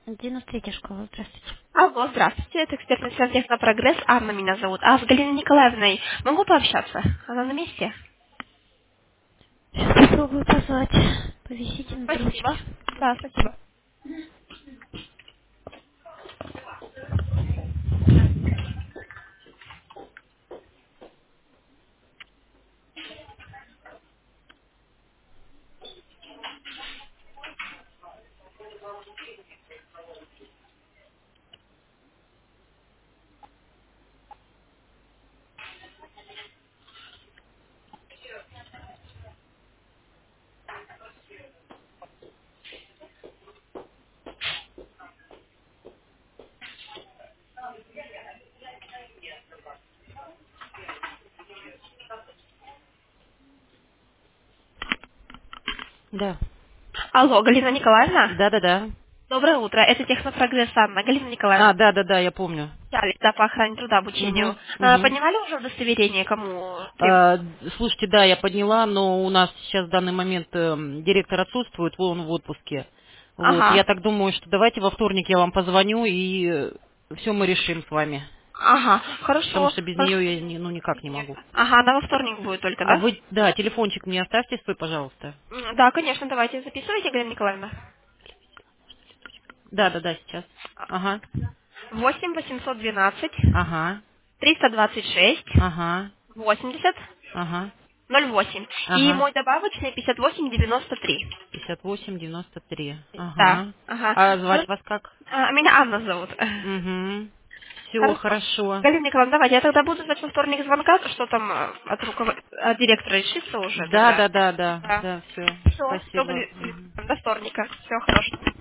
93-я школа, здравствуйте. Алло, здравствуйте, это экспертный центр Технопрогресс, Анна меня зовут. А с Галиной Николаевной могу пообщаться? Она на месте? Сейчас попробую позвать. Повисите на трубочке. Спасибо. Да, спасибо. Да. Алло, Галина Николаевна? Да-да-да. Доброе утро, это Технопрогресс, Анна. Галина Николаевна, А, да-да-да, я помню. специалист, да, по охране труда, Угу, обучению. угу. Поднимали уже удостоверение, кому требуется? Слушайте, да, я подняла, но у нас сейчас в данный момент директор отсутствует, он в отпуске. Вот, я Ага. так думаю, что давайте во вторник я вам позвоню и все мы решим с вами. Ага, Потому хорошо. что без Хорошо. нее я никак не могу. Ага, она во вторник будет только, А да? вы, да, телефончик мне оставьте свой, пожалуйста. Да, конечно, давайте записывайте, Галина Николаевна. Да-да-да, сейчас. Ага, 8 812 ага, 326 ага, 80 ага, 08. И ага. мой добавочный 5893. 58-93. Да. Ага. Ага. А звать вас как? Меня Анна зовут. Угу. Все Хорошо. хорошо. Галина Николаевна, давайте, я тогда буду ждать во вторник звонка, что там от директора решится уже Да, тогда. да, да, да, Да. да, все. Все, Спасибо. до вторника. Всего хорошего.